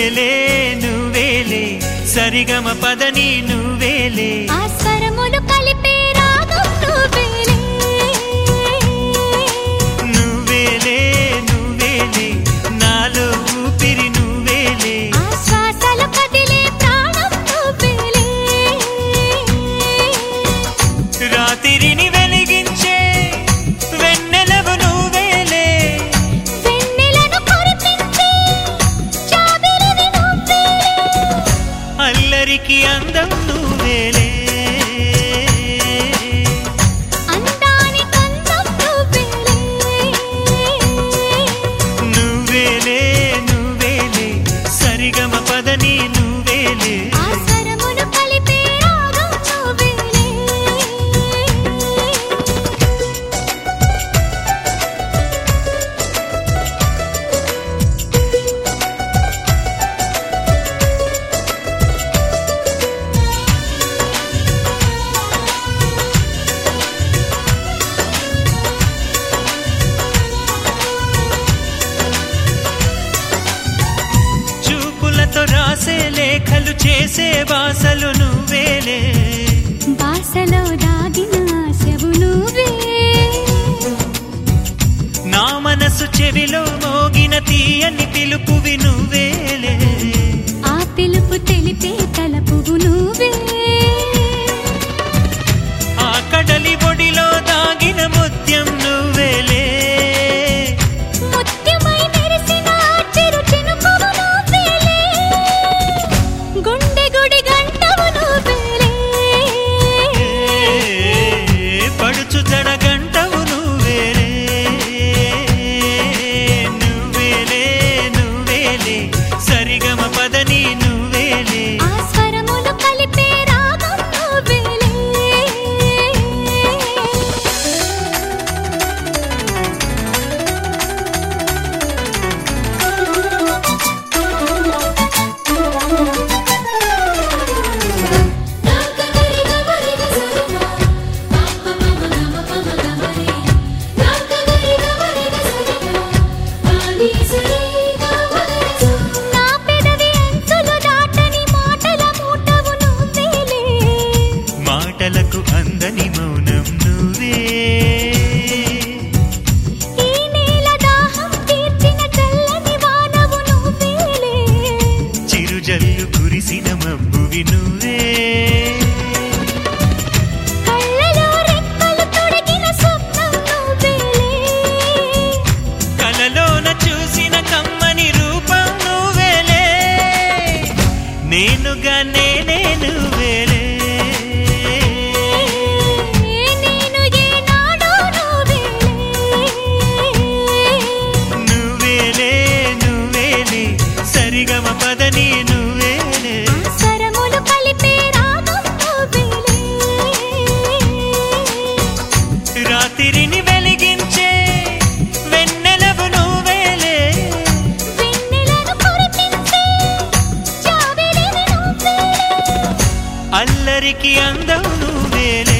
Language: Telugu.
నువ్వేలే నువ్వేలే సరిగమ పదని నువ్వేలే ఆ స్వరములు కలిపే రాగం నువ్వేలే నువ్వేలే నువ్వేలే నాలో ఊపిరి నువ్వేలే ఆ శ్వాసలు కదిలే ప్రాణం నువ్వేలే రాత్రిని వెలిగించే వెన్నెలవు నువ్వేలే వెన్నెలను కురిపించే జాబిలివి నువ్వేలే అల్లరికి అందం నువ్వేలే అందానికి అందం నువ్వేలే నువ్వేలే నువ్వేలే సరిగమ పదని నువ్వేలే ఆ స్వరములు కలిపే రాగం నువ్వేలే చూపులతో రాసే లేఖలు చేసే భాషలు నువ్వేలే బాసలో దాగిన ఆశవు నువ్వే నా మనసు చెవిలో మోగిన తీయని పిలుపువి నువ్వేలే ఆ పిలుపు తెలిపే తలపువు నువ్వే ఆ కడలి ఒడిలో దాగిన ముత్యం నువ్వేలే ముత్యమై మెరిసిన చిరు చినుకువు నువ్వేలే గుండె గుడి గంటవు నువ్వేలే పడుచు జడగంటవు నువ్వేలే నువ్వేలే నువ్వేలే సరిగమ పదని నువ్వేలే ఆ స్వరములు కలిపే రాగం నువ్వేలే నా పెదవి అంచులు దాటని మాటల మూటవు నువ్వేలే మాటలకు అందని మౌనం నువ్వే ఈ నేల దాహం తీర్చిన చల్లని వానవు నువ్వేలే చిరుజల్లు కురిసిన మబ్బువి నువ్వే కళ్ళలో రెక్కలు తొడిగిన స్వప్నం నువ్వేలే కలలోన చూసిన కమ్మని రూపం నువ్వేలే నేనుగా నేనే నువ్వేలే నేను ఏనాడో నువ్వేలే నువ్వేలే నువ్వేలే సరిగమ పదని నువ్వేలే ఆ స్వరములు కలిపే రాగం నువ్వేలే రాత్రిని వెలిగించే వెన్నెలవు నువ్వేలే వెన్నెలను కురిపించే జాబిలివి నువ్వేలే అల్లరికి అందం నువ్వేలే